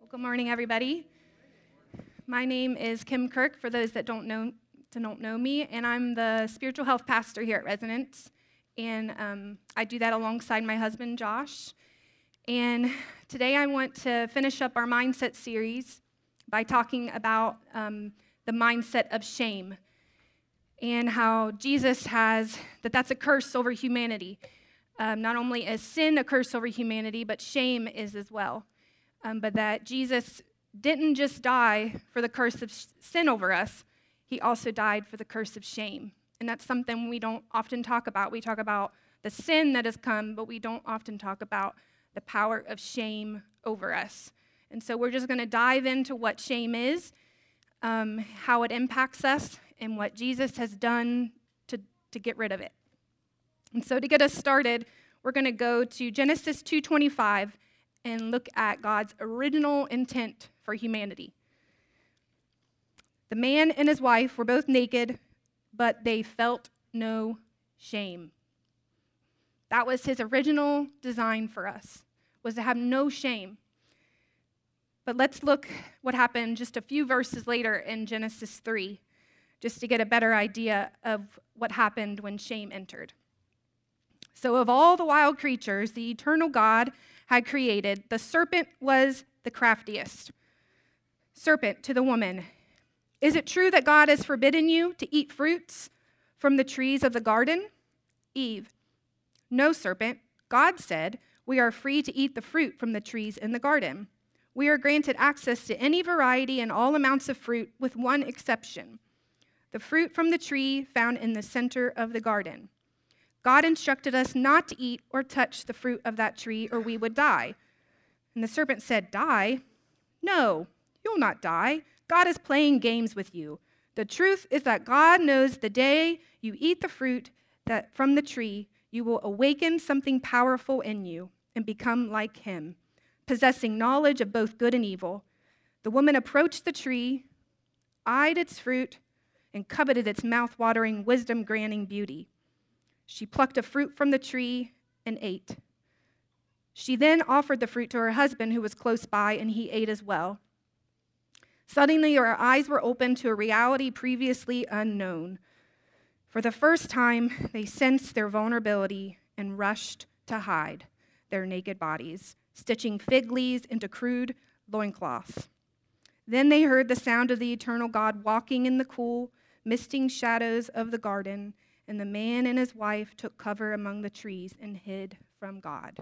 Well, good morning, everybody. My name is Kim Kirk, for those that don't know me, and I'm the spiritual health pastor here at Resonance. And I do that alongside my husband, Josh. And today I want to finish up our mindset series by talking about the mindset of shame and how Jesus has, that's a curse over humanity. Not only is sin a curse over humanity, but shame is as well. But that Jesus didn't just die for the curse of sin over us, he also died for the curse of shame. And that's something we don't often talk about. We talk about the sin that has come, but we don't often talk about the power of shame over us. And so we're just going to dive into what shame is, how it impacts us, and what Jesus has done to get rid of it. And so to get us started, we're going to go to Genesis 2:25 and look at God's original intent for humanity. The man and his wife were both naked, but they felt no shame. That was his original design for us, was to have no shame. But let's look what happened just a few verses later in Genesis 3, just to get a better idea of what happened when shame entered. So of all the wild creatures the eternal God had created, the serpent was the craftiest. Serpent to the woman, "Is it true that God has forbidden you to eat fruits from the trees of the garden?" Eve, "No, serpent. God said, we are free to eat the fruit from the trees in the garden. We are granted access to any variety and all amounts of fruit with one exception, the fruit from the tree found in the center of the garden. God instructed us not to eat or touch the fruit of that tree, or we would die." And the serpent said, "Die? No, you'll not die. God is playing games with you. The truth is that God knows the day you eat the fruit from the tree, you will awaken something powerful in you and become like him, possessing knowledge of both good and evil." The woman approached the tree, eyed its fruit, and coveted its mouth-watering, wisdom-granting beauty. She plucked a fruit from the tree and ate. She then offered the fruit to her husband, who was close by, and he ate as well. Suddenly, her eyes were opened to a reality previously unknown. For the first time, they sensed their vulnerability and rushed to hide their naked bodies, stitching fig leaves into crude loincloths. Then they heard the sound of the eternal God walking in the cool, misting shadows of the garden, and the man and his wife took cover among the trees and hid from God.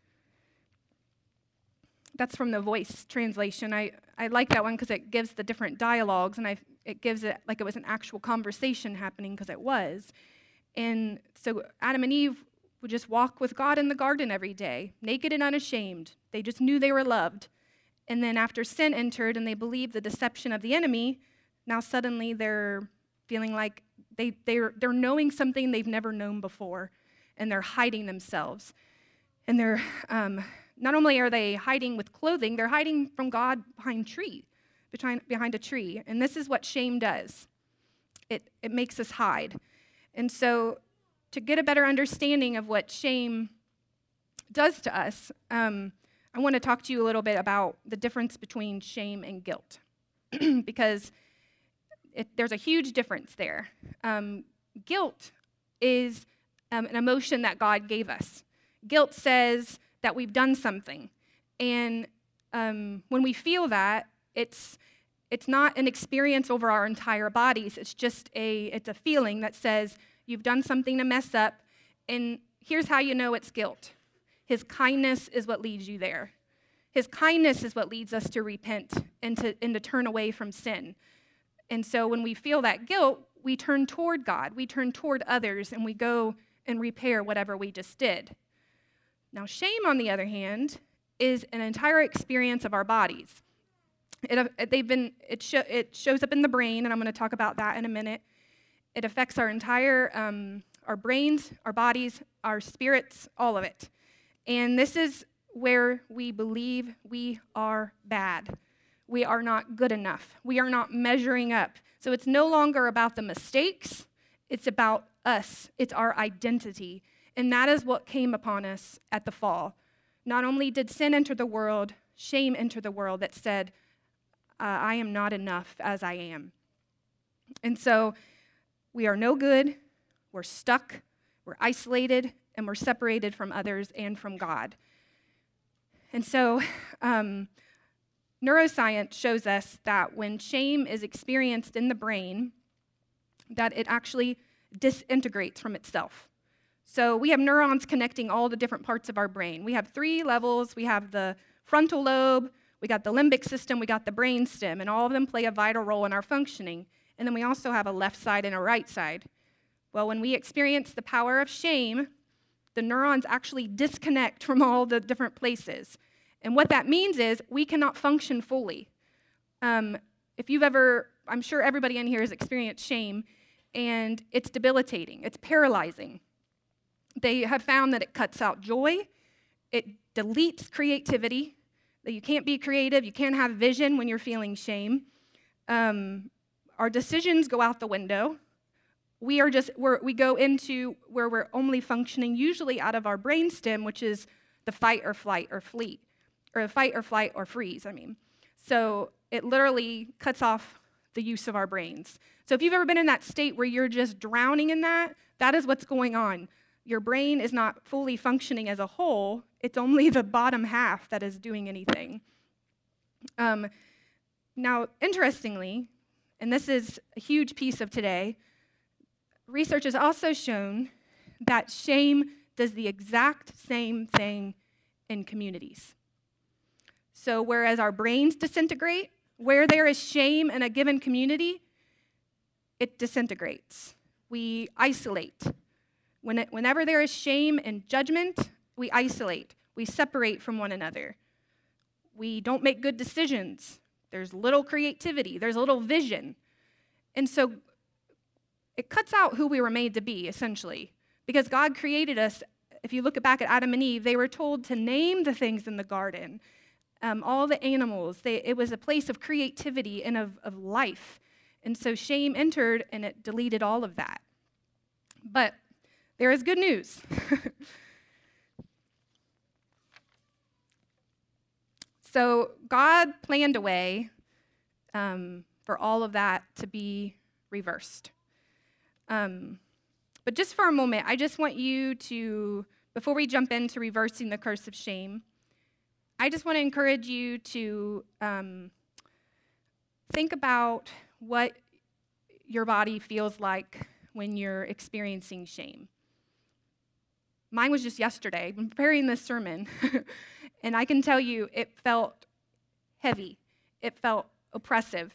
That's from the Voice translation. I like that one because it gives the different dialogues, and it gives it like it was an actual conversation happening, because it was. And so Adam and Eve would just walk with God in the garden every day, naked and unashamed. They just knew they were loved. And then after sin entered and they believed the deception of the enemy, now suddenly they're feeling like they're knowing something they've never known before, and they're hiding themselves. And they're not only are they hiding with clothing, they're hiding from God behind a tree. And this is what shame does. It makes us hide. And so to get a better understanding of what shame does to us, I want to talk to you a little bit about the difference between shame and guilt, because there's a huge difference there. Guilt is an emotion that God gave us. Guilt says that we've done something. And when we feel that, it's not an experience over our entire bodies. It's just it's a feeling that says you've done something to mess up. And here's how you know it's guilt. His kindness is what leads you there. His kindness is what leads us to repent and to turn away from sin. And so when we feel that guilt, we turn toward God, we turn toward others, and we go and repair whatever we just did. Now, shame, on the other hand, is an entire experience of our bodies. It shows up in the brain, and I'm going to talk about that in a minute. It affects our entire, our brains, our bodies, our spirits, all of it. And this is where we believe we are bad. We are not good enough. We are not measuring up. So it's no longer about the mistakes. It's about us. It's our identity. And that is what came upon us at the fall. Not only did sin enter the world, shame entered the world that said, I am not enough as I am. And so we are no good, we're stuck, we're isolated, and we're separated from others and from God. And so neuroscience shows us that when shame is experienced in the brain, that it actually disintegrates from itself. So we have neurons connecting all the different parts of our brain. We have 3 levels. We have the frontal lobe, we got the limbic system, we got the brain stem, and all of them play a vital role in our functioning. And then we also have a left side and a right side. Well, when we experience the power of shame, the neurons actually disconnect from all the different places. And what that means is we cannot function fully. If you've ever, I'm sure everybody in here has experienced shame, and it's debilitating, it's paralyzing. They have found that it cuts out joy, it deletes creativity, that you can't be creative, you can't have vision when you're feeling shame. Our decisions go out the window. We go into where we're only functioning usually out of our brainstem, which is the fight or flight or fleet, or fight or flight or freeze, So it literally cuts off the use of our brains. So if you've ever been in that state where you're just drowning in that, that is what's going on. Your brain is not fully functioning as a whole. It's only the bottom half that is doing anything. Now, interestingly, and this is a huge piece of today, research has also shown that shame does the exact same thing in communities. So whereas our brains disintegrate, where there is shame in a given community, it disintegrates. We isolate. Whenever there is shame and judgment, we isolate. We separate from one another. We don't make good decisions. There's little creativity. There's little vision. And so it cuts out who we were made to be, essentially. Because God created us, if you look back at Adam and Eve, they were told to name the things in the garden, all the animals. It was a place of creativity and of life. And so shame entered, and it deleted all of that. But there is good news. So God planned a way for all of that to be reversed. But just for a moment, I just want you to, before we jump into reversing the curse of shame, I just want to encourage you to think about what your body feels like when you're experiencing shame. Mine was just yesterday. I've been preparing this sermon, and I can tell you it felt heavy. It felt oppressive.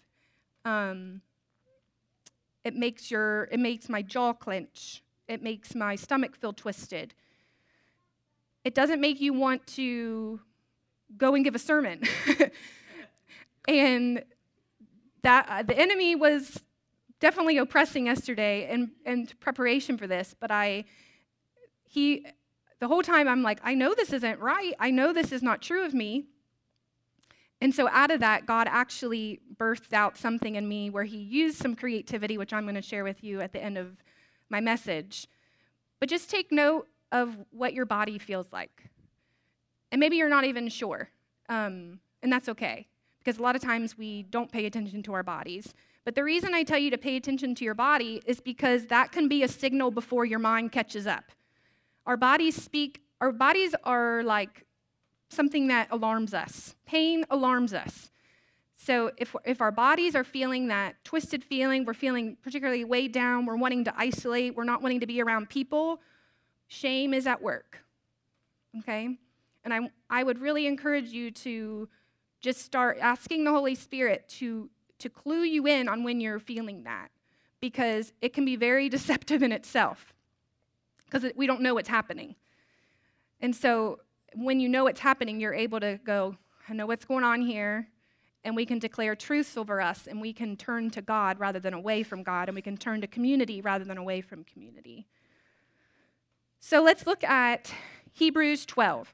It makes my jaw clench. It makes my stomach feel twisted. It doesn't make you want to go and give a sermon. And that the enemy was definitely oppressing yesterday in preparation for this, but the whole time I'm like, I know this isn't right. I know this is not true of me. And so out of that, God actually birthed out something in me where he used some creativity, which I'm going to share with you at the end of my message. But just take note of what your body feels like. And maybe you're not even sure. And that's okay, because a lot of times we don't pay attention to our bodies. But the reason I tell you to pay attention to your body is because that can be a signal before your mind catches up. Our bodies are like something that alarms us. Pain alarms us. So if our bodies are feeling that twisted feeling, we're feeling particularly weighed down, we're wanting to isolate, we're not wanting to be around people, shame is at work, okay? And I would really encourage you to just start asking the Holy Spirit to clue you in on when you're feeling that, because it can be very deceptive in itself, because we don't know what's happening. And so when you know what's happening, you're able to go, I know what's going on here, and we can declare truths over us, and we can turn to God rather than away from God, and we can turn to community rather than away from community. So let's look at Hebrews 12.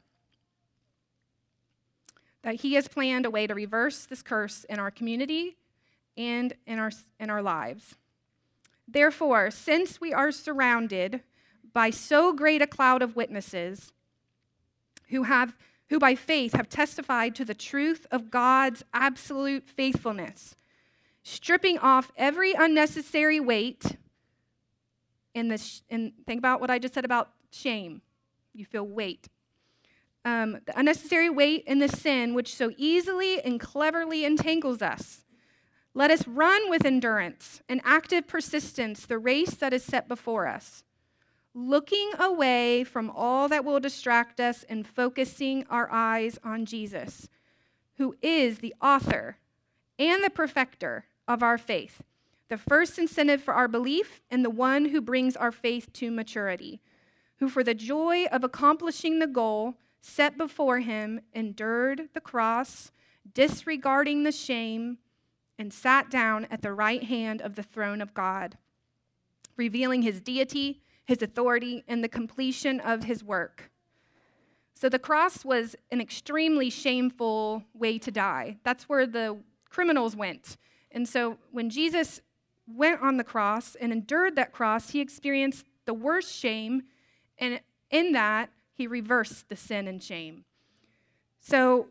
That he has planned a way to reverse this curse in our community and in our lives. Therefore, since we are surrounded by so great a cloud of witnesses who have who by faith have testified to the truth of God's absolute faithfulness, stripping off every unnecessary weight. And think about what I just said about shame. You feel weight. The unnecessary weight and the sin which so easily and cleverly entangles us. Let us run with endurance and active persistence the race that is set before us, looking away from all that will distract us and focusing our eyes on Jesus, who is the author and the perfecter of our faith, the first incentive for our belief and the one who brings our faith to maturity, who for the joy of accomplishing the goal set before him endured the cross, disregarding the shame, and sat down at the right hand of the throne of God, revealing his deity, his authority, and the completion of his work. So the cross was an extremely shameful way to die. That's where the criminals went. And so when Jesus went on the cross and endured that cross, he experienced the worst shame, and in that, he reversed the sin and shame. So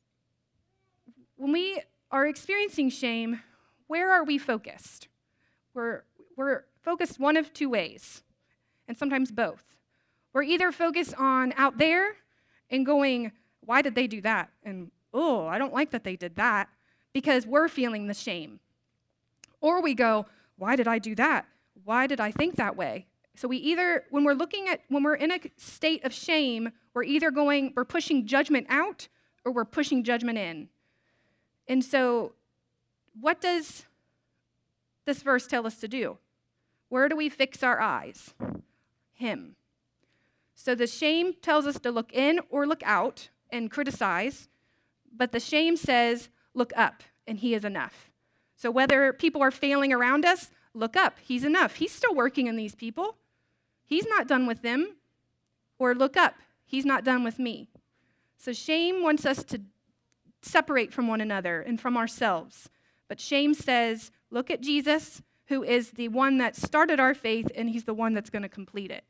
when we are experiencing shame, where are we focused? We're focused one of two ways, and sometimes both. We're either focused on out there and going, why did they do that? And, oh, I don't like that they did that, because we're feeling the shame. Or we go, why did I do that? Why did I think that way? So we either, when we're in a state of shame, we're pushing judgment out or we're pushing judgment in. And so what does this verse tell us to do? Where do we fix our eyes? Him. So the shame tells us to look in or look out and criticize, but the shame says, look up, and he is enough. So whether people are failing around us, look up, he's enough. He's still working in these people. He's not done with them. Or look up, he's not done with me. So shame wants us to separate from one another and from ourselves. But shame says, look at Jesus, who is the one that started our faith, and he's the one that's going to complete it.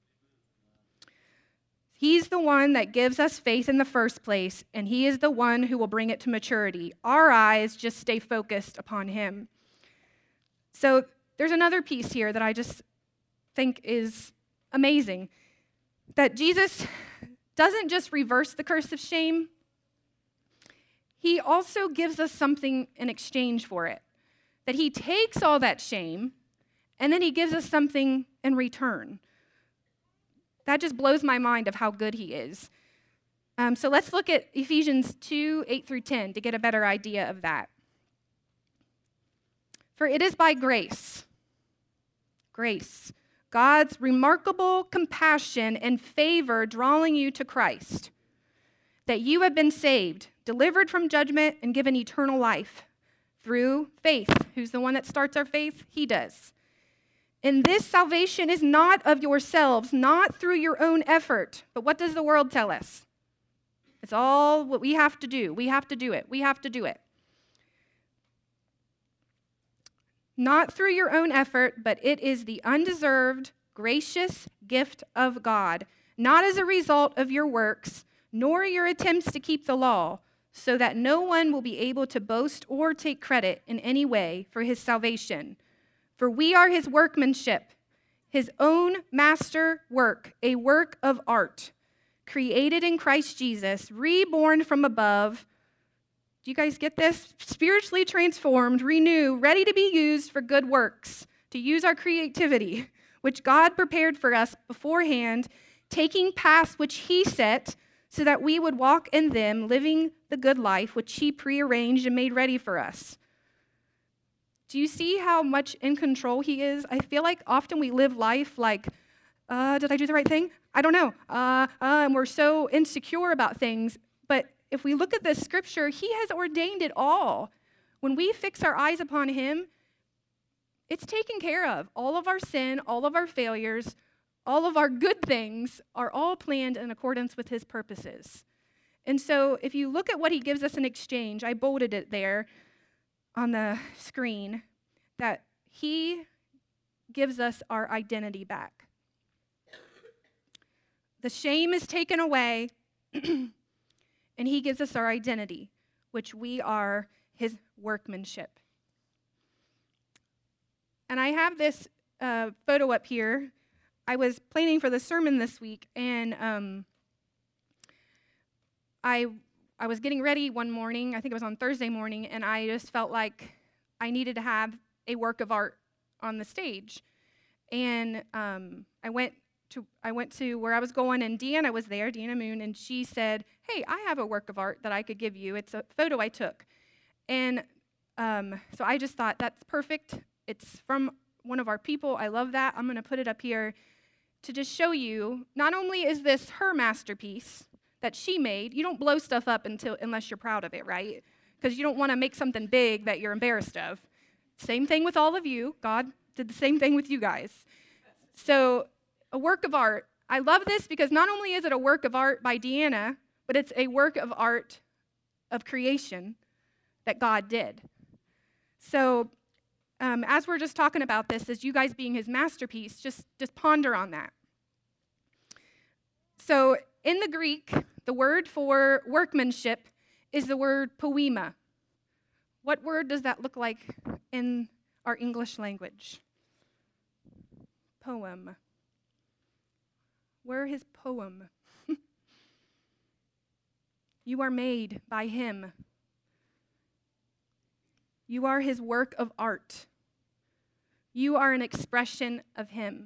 He's the one that gives us faith in the first place, and he is the one who will bring it to maturity. Our eyes just stay focused upon him. So there's another piece here that I just think is amazing, that Jesus doesn't just reverse the curse of shame, he also gives us something in exchange for it. That he takes all that shame, and then he gives us something in return. That just blows my mind of how good he is. So let's look at Ephesians 2, 8 through 10 to get a better idea of that. For it is by grace, God's remarkable compassion and favor drawing you to Christ, that you have been saved, delivered from judgment, and given eternal life through faith. Who's the one that starts our faith? He does. And this salvation is not of yourselves, not through your own effort. But what does the world tell us? It's all what we have to do. We have to do it. We have to do it. Not through your own effort, but it is the undeserved, gracious gift of God, not as a result of your works, nor your attempts to keep the law, so that no one will be able to boast or take credit in any way for his salvation. For we are his workmanship, his own master work, a work of art, created in Christ Jesus, reborn from above. Do you guys get this? Spiritually transformed, renewed, ready to be used for good works, to use our creativity, which God prepared for us beforehand, taking paths which he set, so that we would walk in them, living the good life which he prearranged and made ready for us. Do you see how much in control he is? I feel like often we live life like, did I do the right thing? I don't know. And we're so insecure about things. But if we look at this scripture, he has ordained it all. When we fix our eyes upon him, it's taken care of. All of our sin, all of our failures, all of our good things are all planned in accordance with his purposes. And so if you look at what he gives us in exchange, I bolded it there on the screen, that he gives us our identity back. The shame is taken away. and he gives us our identity, which we are his workmanship. And I have this photo up here. I was planning for the sermon this week, and I was getting ready one morning, I think it was on Thursday morning, and I just felt like I needed to have a work of art on the stage. And I went to where I was going, and Deanna was there, Deanna Moon, and she said, hey, I have a work of art that I could give you. It's a photo I took. And so I just thought, that's perfect. It's from one of our people. I love that. I'm going to put it up here to just show you, not only is this her masterpiece that she made. You don't blow stuff up unless you're proud of it, right? Because you don't want to make something big that you're embarrassed of. Same thing with all of you. God did the same thing with you guys. So a work of art. I love this because not only is it a work of art by Deanna, but it's a work of art of creation that God did. So as we're just talking about this, as you guys being his masterpiece, just ponder on that. So in the Greek, the word for workmanship is the word poema. What word does that look like in our English language? Poem. Where is poem? You are made by him. You are his work of art. You are an expression of him.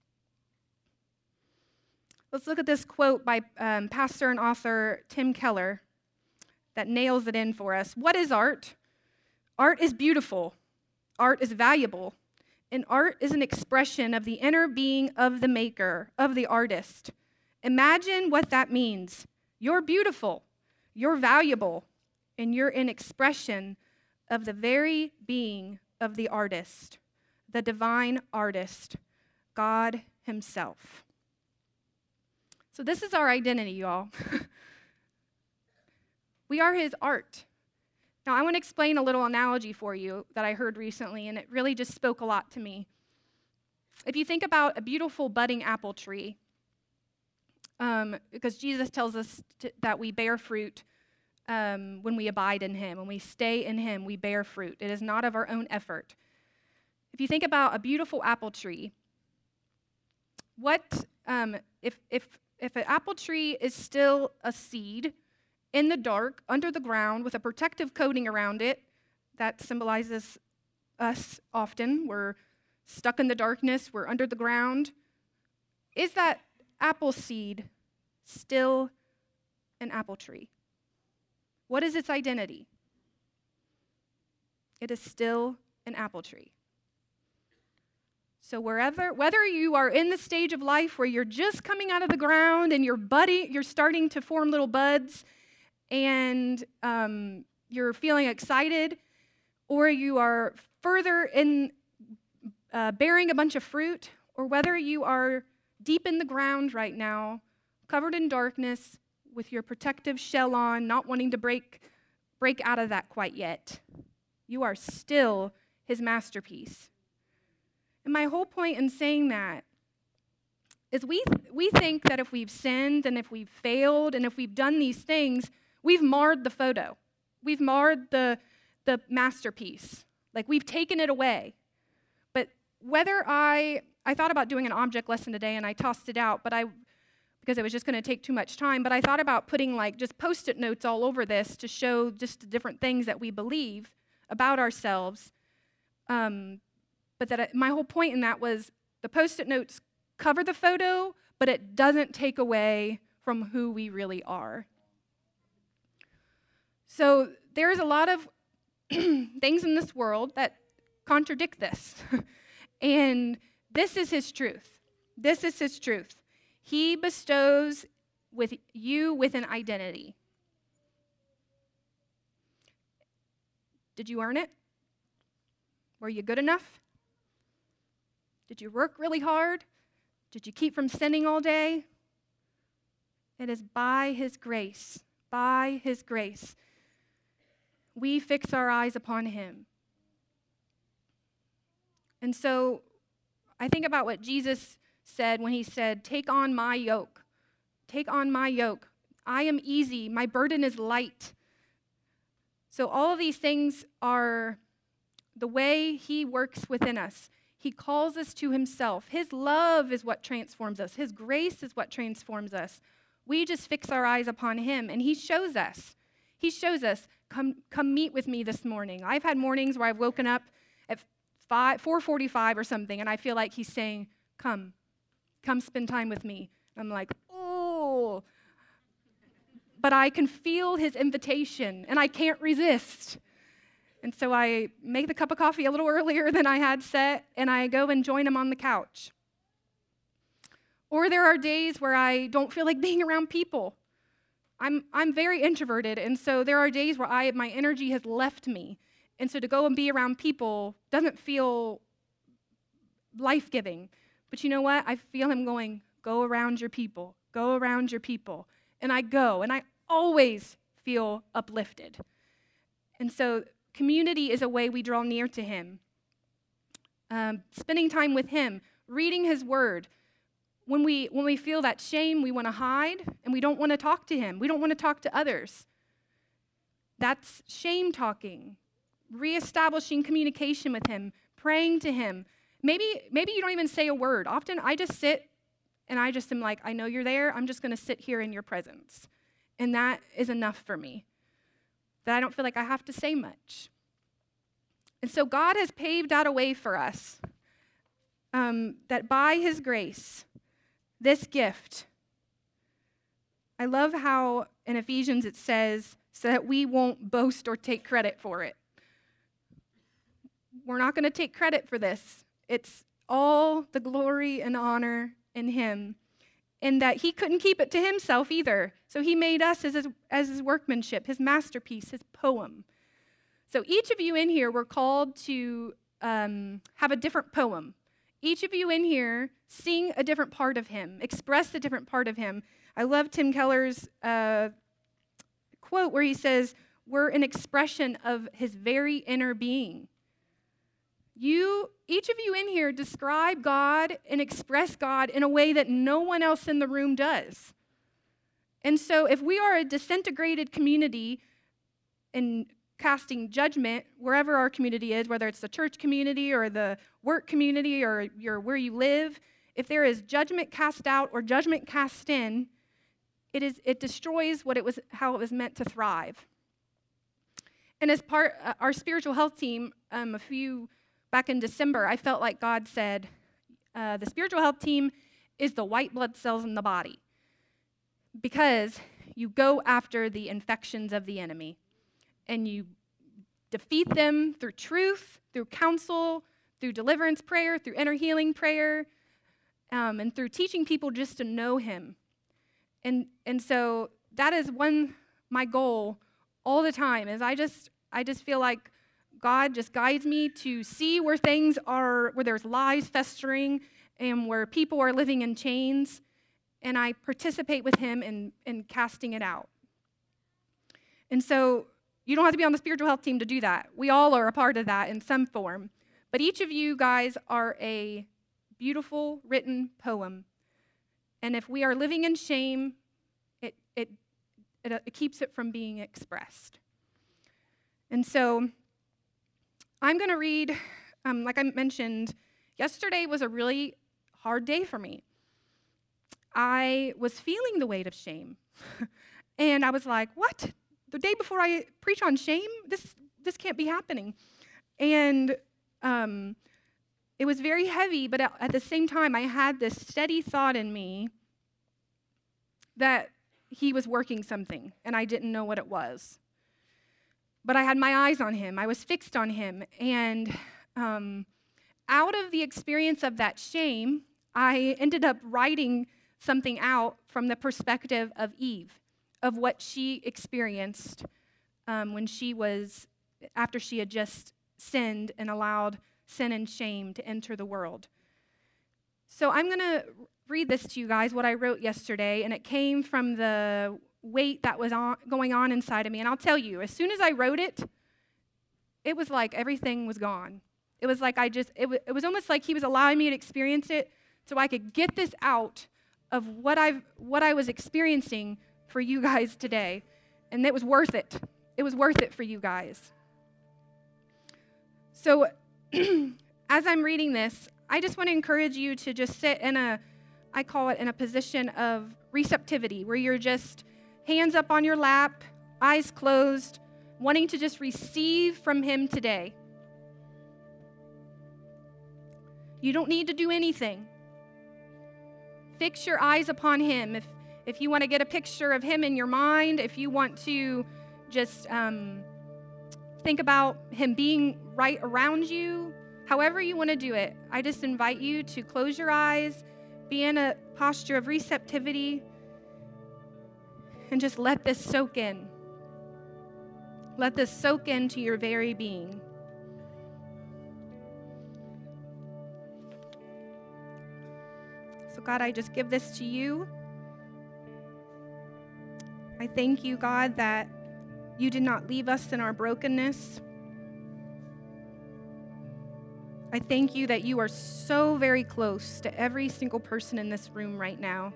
Let's look at this quote by pastor and author Tim Keller that nails it in for us. What is art? Art is beautiful. Art is valuable. And art is an expression of the inner being of the maker, of the artist. Imagine what that means. You're beautiful. You're valuable. And you're an expression of the very being of the artist, the divine artist, God himself. So this is our identity, y'all. We are his art. Now, I want to explain a little analogy for you that I heard recently, and it really just spoke a lot to me. If you think about a beautiful budding apple tree, because Jesus tells us that we bear fruit when we abide in him. When we stay in him, we bear fruit. It is not of our own effort. If you think about a beautiful apple tree, what if an apple tree is still a seed in the dark, under the ground, with a protective coating around it, that symbolizes us often. We're stuck in the darkness, we're under the ground. Is that apple seed still an apple tree? What is its identity? It is still an apple tree. So whether you are in the stage of life where you're just coming out of the ground and you're starting to form little buds and you're feeling excited, or you are further in bearing a bunch of fruit, or whether you are deep in the ground right now, covered in darkness, with your protective shell on, not wanting to break out of that quite yet, you are still his masterpiece. And my whole point in saying that is we think that if we've sinned and if we've failed and if we've done these things, we've marred the photo. We've marred the masterpiece. Like, we've taken it away. But whether I thought about doing an object lesson today and I tossed it out, because it was just going to take too much time, but I thought about putting just Post-it notes all over this to show just the different things that we believe about ourselves. But my whole point in that was the Post-it notes cover the photo, but it doesn't take away from who we really are. So there's a lot of things in this world that contradict this. And this is his truth. This is his truth. He bestows with you with an identity. Did you earn it? Were you good enough? Did you work really hard? Did you keep from sinning all day? It is by his grace. By his grace. We fix our eyes upon him. And so I think about what Jesus said when he said, take on my yoke. Take on my yoke. I am easy. My burden is light. So all of these things are the way he works within us. He calls us to himself. His love is what transforms us. His grace is what transforms us. We just fix our eyes upon him, and he shows us. He shows us, come meet with me this morning. I've had mornings where I've woken up at 4:45 or something, and I feel like he's saying, come spend time with me. I'm like, oh. But I can feel his invitation, and I can't resist. And so I make the cup of coffee a little earlier than I had set, and I go and join him on the couch. Or there are days where I don't feel like being around people. I'm very introverted, and so there are days where my energy has left me. And so to go and be around people doesn't feel life-giving. But you know what? I feel him going, go around your people, go around your people. And I go, and I always feel uplifted. And so community is a way we draw near to him. Spending time with him, reading his word. When we feel that shame, we want to hide, and we don't want to talk to him. We don't want to talk to others. That's shame talking. Reestablishing communication with him, praying to him. Maybe you don't even say a word. Often I just sit and I just am like, I know you're there. I'm just going to sit here in your presence. And that is enough for me. That I don't feel like I have to say much. And so God has paved out a way for us that by his grace, this gift, I love how in Ephesians it says, so that we won't boast or take credit for it. We're not going to take credit for this. It's all the glory and honor in him. And that he couldn't keep it to himself either. So he made us as his workmanship, his masterpiece, his poem. So each of you in here were called to have a different poem. Each of you in here sing a different part of him, express a different part of him. I love Tim Keller's quote where he says, we're an expression of his very inner being. Each of you in here describe God and express God in a way that no one else in the room does. And so if we are a disintegrated community and casting judgment wherever our community is, whether it's the church community or the work community or where you live, if there is judgment cast out or judgment cast in, it destroys how it was meant to thrive. And as part our spiritual health team, back in December, I felt like God said, the spiritual health team is the white blood cells in the body because you go after the infections of the enemy and you defeat them through truth, through counsel, through deliverance prayer, through inner healing prayer, and through teaching people just to know him. And so that is my goal all the time is I just feel like God just guides me to see where things are, where there's lies festering and where people are living in chains, and I participate with him in casting it out. And so you don't have to be on the spiritual health team to do that. We all are a part of that in some form. But each of you guys are a beautiful written poem. And if we are living in shame, it keeps it from being expressed. And so I'm going to read, like I mentioned, yesterday was a really hard day for me. I was feeling the weight of shame. And I was like, what? The day before I preach on shame? This can't be happening. And it was very heavy, but at the same time, I had this steady thought in me that he was working something, and I didn't know what it was. But I had my eyes on him. I was fixed on him. And out of the experience of that shame, I ended up writing something out from the perspective of Eve, of what she experienced after she had just sinned and allowed sin and shame to enter the world. So I'm going to read this to you guys, what I wrote yesterday, and it came from the weight that was going on inside of me. And I'll tell you, as soon as I wrote it, it was like everything was gone. It was like it was almost like he was allowing me to experience it so I could get this out of what I was experiencing for you guys today. And it was worth it. It was worth it for you guys. So as I'm reading this, I just want to encourage you to just sit in I call it in a position of receptivity, where you're just hands up on your lap, eyes closed, wanting to just receive from him today. You don't need to do anything. Fix your eyes upon him. If you want to get a picture of him in your mind, if you want to just think about him being right around you, however you want to do it, I just invite you to close your eyes, be in a posture of receptivity, and just let this soak in. Let this soak into your very being. So God, I just give this to you. I thank you, God, that you did not leave us in our brokenness. I thank you that you are so very close to every single person in this room right now.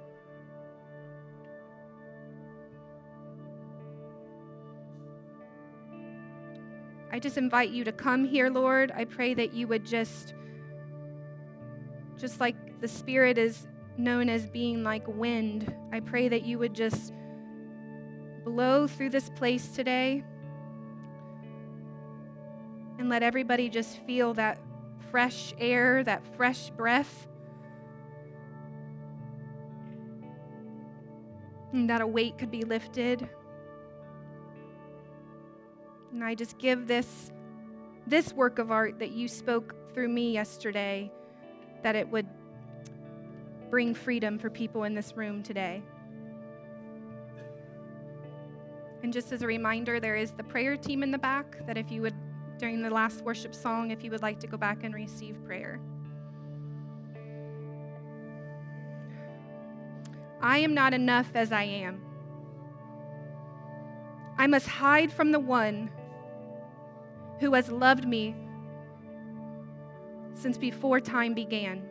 I just invite you to come here, Lord. I pray that you would just like the Spirit is known as being like wind, I pray that you would just blow through this place today and let everybody just feel that fresh air, that fresh breath, and that a weight could be lifted. And I just give this work of art that you spoke through me yesterday, that it would bring freedom for people in this room today. And just as a reminder, there is the prayer team in the back that if you would, during the last worship song, if you would like to go back and receive prayer. I am not enough as I am. I must hide from the one who has loved me since before time began.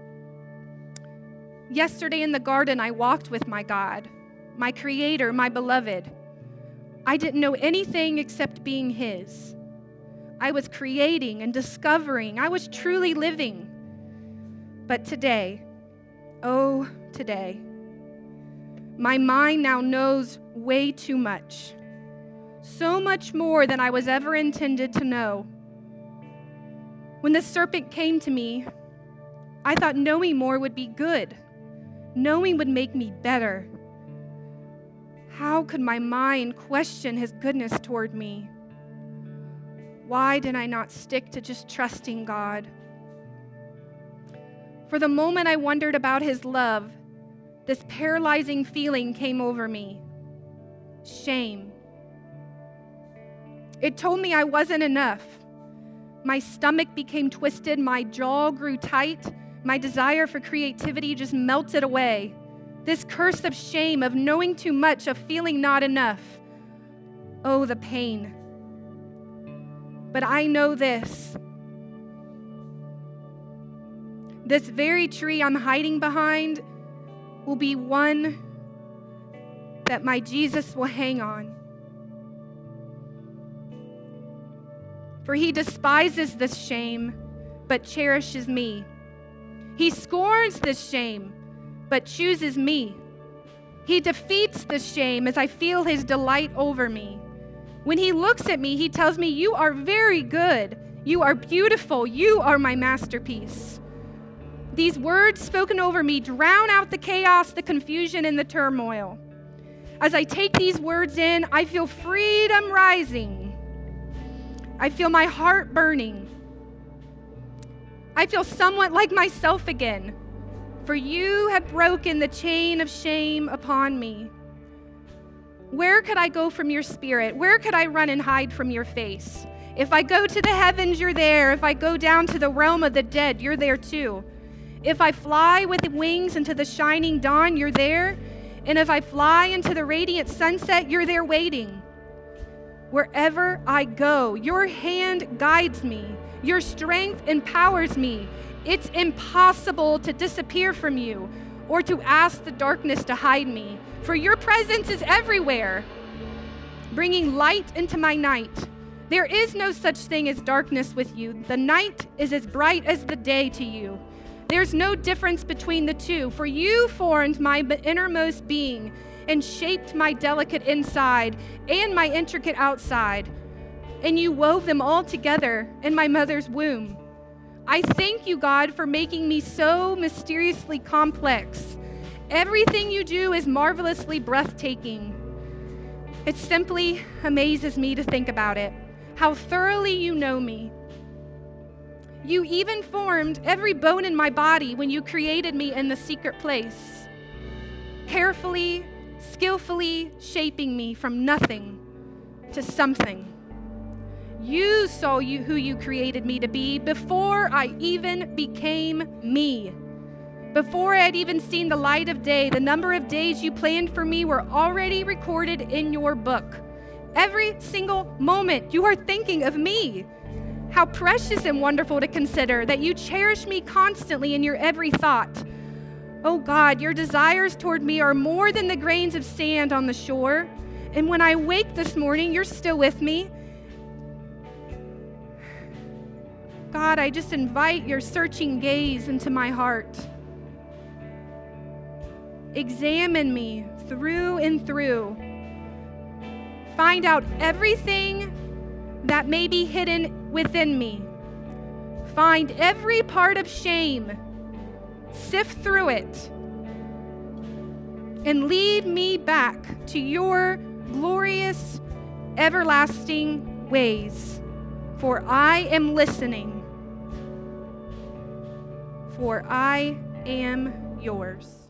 Yesterday in the garden, I walked with my God, my Creator, my beloved. I didn't know anything except being His. I was creating and discovering. I was truly living. But today, oh, today, my mind now knows way too much. So much more than I was ever intended to know. When the serpent came to me, I thought knowing more would be good. Knowing would make me better. How could my mind question His goodness toward me? Why did I not stick to just trusting God? For the moment I wondered about His love, this paralyzing feeling came over me. Shame. It told me I wasn't enough. My stomach became twisted, my jaw grew tight, my desire for creativity just melted away. This curse of shame, of knowing too much, of feeling not enough. Oh, the pain. But I know this. This very tree I'm hiding behind will be one that my Jesus will hang on. For He despises this shame, but cherishes me. He scorns this shame, but chooses me. He defeats this shame as I feel His delight over me. When He looks at me, He tells me, "You are very good. You are beautiful. You are my masterpiece." These words spoken over me drown out the chaos, the confusion, and the turmoil. As I take these words in, I feel freedom rising. I feel my heart burning. I feel somewhat like myself again, for you have broken the chain of shame upon me. Where could I go from your spirit? Where could I run and hide from your face? If I go to the heavens, you're there. If I go down to the realm of the dead, you're there too. If I fly with wings into the shining dawn, you're there. And if I fly into the radiant sunset, you're there waiting. Wherever I go, your hand guides me. Your strength empowers me. It's impossible to disappear from you. or to ask the darkness to hide me, for your presence is everywhere, bringing light into my night. There is no such thing as darkness with you. The night is as bright as the day to you. There's no difference between the two, for you formed my innermost being and shaped my delicate inside and my intricate outside, and you wove them all together in my mother's womb. I thank you, God, for making me so mysteriously complex. Everything you do is marvelously breathtaking. It simply amazes me to think about it, how thoroughly you know me. You even formed every bone in my body when you created me in the secret place, carefully, skillfully shaping me from nothing to something. You saw who you created me to be before I even became me. Before I had even seen the light of day, the number of days you planned for me were already recorded in your book. Every single moment you are thinking of me. How precious and wonderful to consider that you cherish me constantly in your every thought. Oh God, your desires toward me are more than the grains of sand on the shore. And when I wake this morning, you're still with me. God, I just invite your searching gaze into my heart. Examine me through and through. Find out everything that may be hidden within me. Find every part of shame. Sift through it. And lead me back to your glorious, everlasting ways. For I am listening. For I am yours.